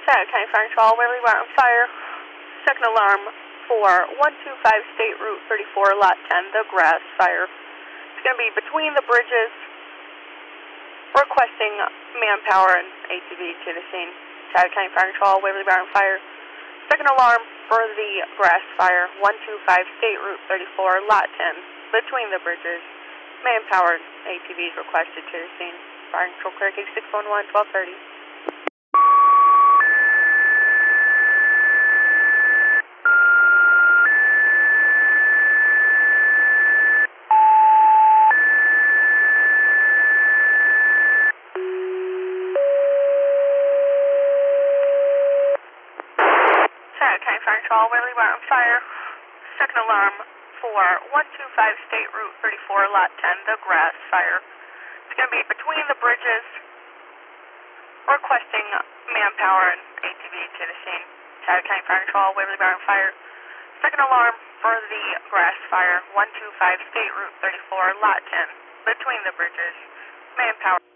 County Fire Control, Waverly Bar on fire. Second alarm for 125 State Route 34, Lot 10, the grass fire. It's going to be between the bridges. Requesting manpower and ATV to the scene. County Fire Control, Waverly Bar on fire. Second alarm for the grass fire, 125 State Route 34, Lot 10, between the bridges. Manpower and ATVs requested to the scene. Fire Control clear, case 611, 1230. County Fire Control, Waverly Bar on fire. Second alarm for 125 State Route 34, Lot 10, the grass fire. It's going to be between the bridges. Requesting manpower and ATV to the scene. County Fire Control, Waverly Bar on fire. Second alarm for the grass fire, 125 State Route 34, Lot 10, between the bridges. Manpower.